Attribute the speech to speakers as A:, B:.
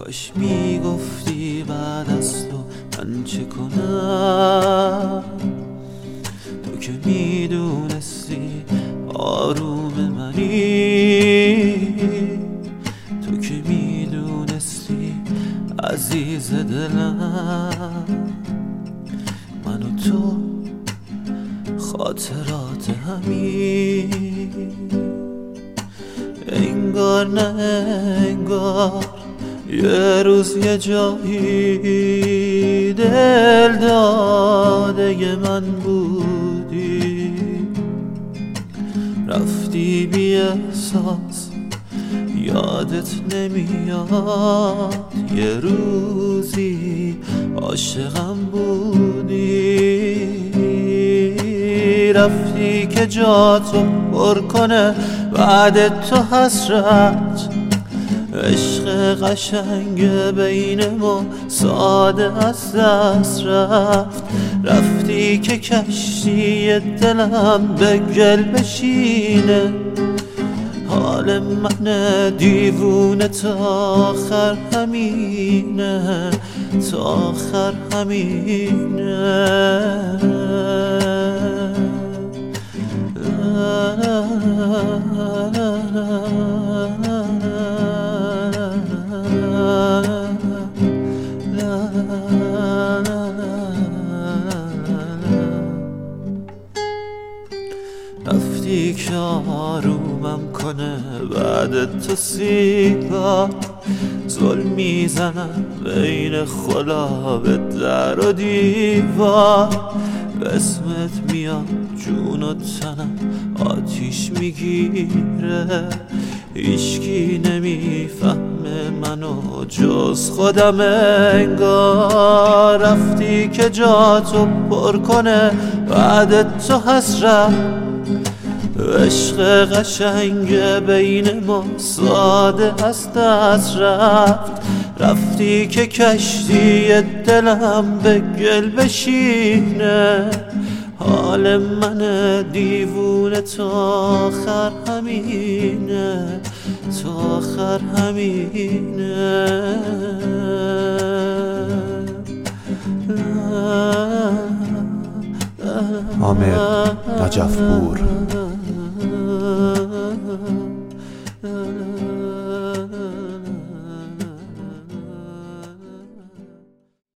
A: کاش میگفتی بعد از تو من چه کنم، تو که میدونستی آروم منی، تو که میدونستی عزیز دلم. من و تو خاطرات همین، انگار نه انگار یه روز یه جایی دل داده من بودی، رفتی بی احساس یادت نمیاد یه روزی عاشقم بودی، رفتی که جاتو پر کنه بعد تو حسرت، عشق قشنگ بین ما ساده از دست رفت، رفتی که کشتی دلم به گل بشینه، حال من دیوونه تا آخر همینه، تا آخر همینه. رفتی که آرومم کنه بعد تو سیگار، ظلم میزنم بین خلاب در و دیوار، به اسمت میاد جون و تنم آتیش میگیره، هیچکی نمیفهمه منو جز خودم انگار، رفتی که جاتو پر کنه بعد تو حسرت، عشق قشنگ بین ما ساده از دست رفت، رفتی که کشتی دلم به گل بشینه، حال من دیوونه تا آخر همینه، تا آخر همینه.
B: عامر نجفپور.